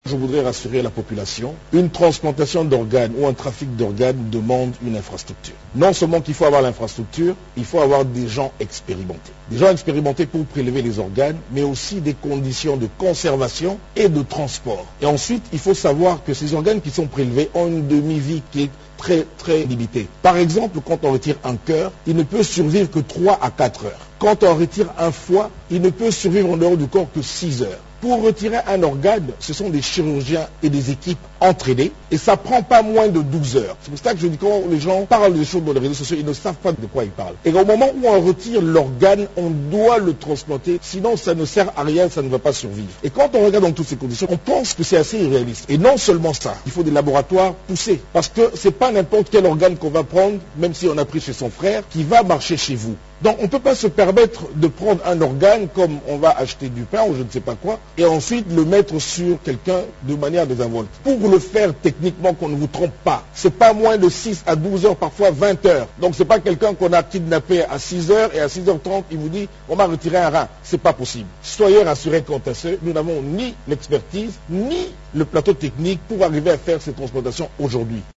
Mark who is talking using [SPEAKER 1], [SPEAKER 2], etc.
[SPEAKER 1] Je voudrais rassurer la population. Une transplantation d'organes ou un trafic d'organes demande une infrastructure. Non seulement qu'il faut avoir l'infrastructure, il faut avoir des gens expérimentés. Des gens expérimentés pour prélever les organes, mais aussi des conditions de conservation et de transport. Et ensuite, il faut savoir que ces organes qui sont prélevés ont une demi-vie qui est très limitée. Par exemple, quand on retire un cœur, il ne peut survivre que 3 à 4 heures. Quand on retire un foie, il ne peut survivre en dehors du corps que 6 heures. Pour retirer un organe, ce sont des chirurgiens et des équipes entraînées et ça prend pas moins de 12 heures. C'est pour ça que je dis quand les gens parlent des choses dans les réseaux sociaux, ils ne savent pas de quoi ils parlent. Et au moment où on retire l'organe, on doit le transplanter, sinon ça ne sert à rien, ça ne va pas survivre. Et quand on regarde dans toutes ces conditions, on pense que c'est assez irréaliste. Et non seulement ça, il faut des laboratoires poussés. Parce que c'est pas n'importe quel organe qu'on va prendre, même si on a pris chez son frère, qui va marcher chez vous. Donc on ne peut pas se permettre de prendre un organe comme on va acheter du pain ou je ne sais pas quoi et ensuite le mettre sur quelqu'un de manière désinvolte. Pour le faire techniquement, qu'on ne vous trompe pas, c'est pas moins de 6 à 12 heures, parfois 20 heures. Donc c'est pas quelqu'un qu'on a kidnappé à 6 heures et à 6h30 il vous dit on m'a retiré un rein. C'est pas possible. Soyez rassurés quant à ce, nous n'avons ni l'expertise ni le plateau technique pour arriver à faire ces transplantations aujourd'hui.